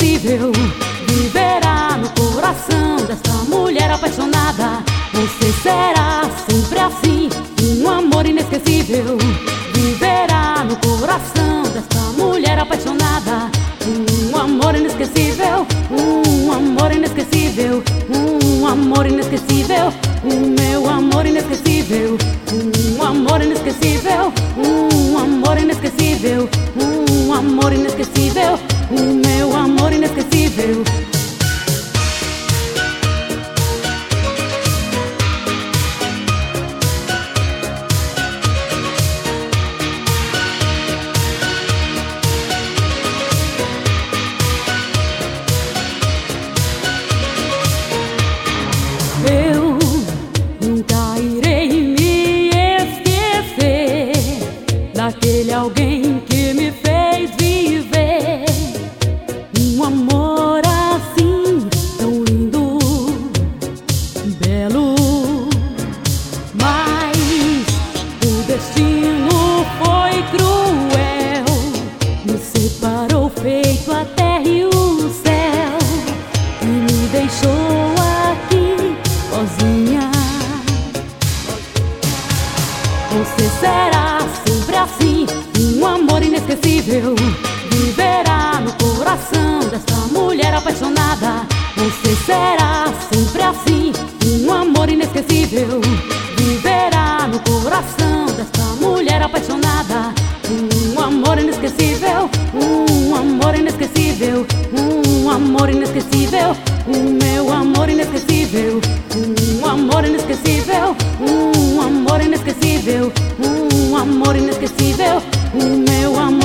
inesquecível viverá no coração desta mulher apaixonada. Você será sempre assim, um amor inesquecível viverá no coração desta mulher apaixonada. Um amor inesquecível, um amor inesquecível, um amor inesquecível, o meu amor inesquecível, um amor inesquecível, um amor inesquecível, um amor inesquecível, o meu amor inesquecível. Eu nunca irei me esquecer daquele alguém que me fez viver um amor assim tão lindo, belo. Mas o destino foi cruel, me separou feito a terra e o céu e me deixou aqui sozinha. Você será sempre assim, um amor inesquecível viverá no coração desta mulher apaixonada. Você será sempre assim, um amor inesquecível viverá no coração desta mulher apaixonada. Um amor inesquecível, um amor inesquecível, um amor inesquecível, o meu amor inesquecível, um amor inesquecível, um amor inesquecível, um amor inesquecível, o meu amor